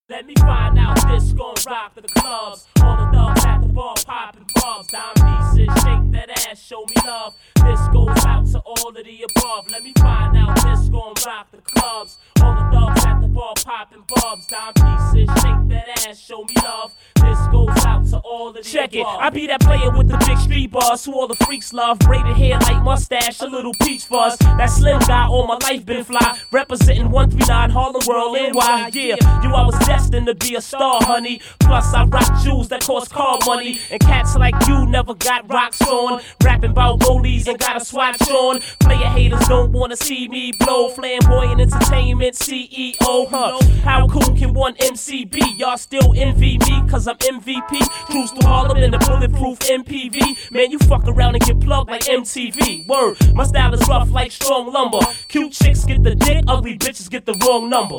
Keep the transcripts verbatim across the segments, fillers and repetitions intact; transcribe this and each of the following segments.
Let me find out this gon' rock the clubs. All the thugs at the bar poppin' bumps. Dime pieces, shake that ass, show me love. This goes out to all of the above. Let me find out this gon' rock the clubs. All the thugs at the bar poppin' bumps. Dime pieces, shake that ass, show me love. This goes out to all of the Check above. It, I be that player with the big street bars who all the freaks love. Braided hair, light mustache, a little peach fuzz. That slim guy all my life been fly. Representing one three nine Harlem World, N Y. Yeah, you I was destined to be a star, honey. Plus I rock jewels that cost car money. And cats like you never got rocks on. Rapping about rollies and got a swatch on. Player haters don't wanna see me blow. Flamboyant entertainment C E O, huh? How cool can one M C be? Y'all still envy me cause I'm M V P. Cruise through Harlem in a bulletproof M P V. Man, you fuck around and get plugged like M T V. Word, my style is rough like strong lumber. Cute chicks get the dick, ugly bitches get the wrong number.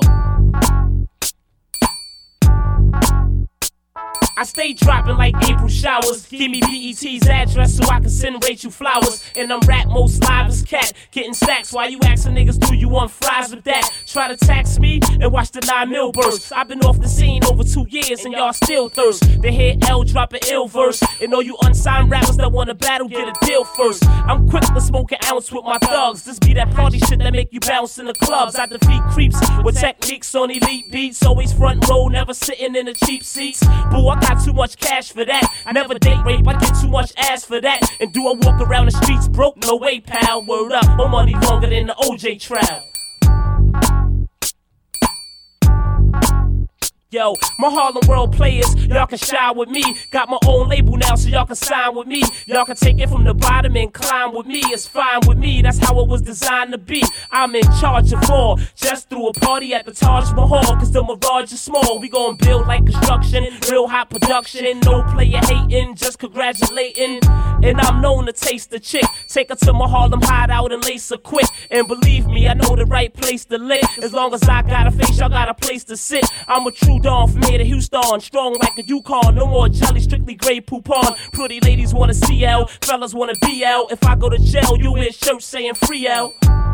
I stay dropping like April showers. Give me B E T's address so I can send Rachel flowers. And I'm rap most live as cat. Getting stacks while you asking niggas, do you want fries with that? Try to tax me and watch the nine mil burst. I've been off the scene over two years and y'all still thirst. They hear L drop an ill verse. And all you unsigned rappers that wanna battle, get a deal first. I'm quick to smoke an ounce with my thugs. This be that party shit that make you bounce in the clubs. I defeat creeps with techniques on elite beats. Always front row, never sitting in the cheap seats. Boo, I got too much cash for that. I never date rape, I get too much ass for that. And do I walk around the streets broke? No way, pal. Word up, my money longer than the O J trial. Yo, my Harlem World players, y'all can shine with me. Got my own label now, so y'all can sign with me. Y'all can take it from the bottom and climb with me. It's fine with me, that's how it was designed to be. I'm in charge of all. Just threw a party at the Taj Mahal, cause the Mirage is small. We gon' build like construction, real hot production. No player hating, just congratulating. And I'm known to taste the chick. Take her to my Harlem hideout and lace her quick. And believe me, I know the right place to lick. As long as I got a face, y'all got a place to sit. I'm a true Dawn from here to Houston, strong like a Yukon. No more jelly, strictly Grey Poupon. Pretty ladies wanna C L, fellas wanna B L. If I go to jail, you wear shirts saying free L.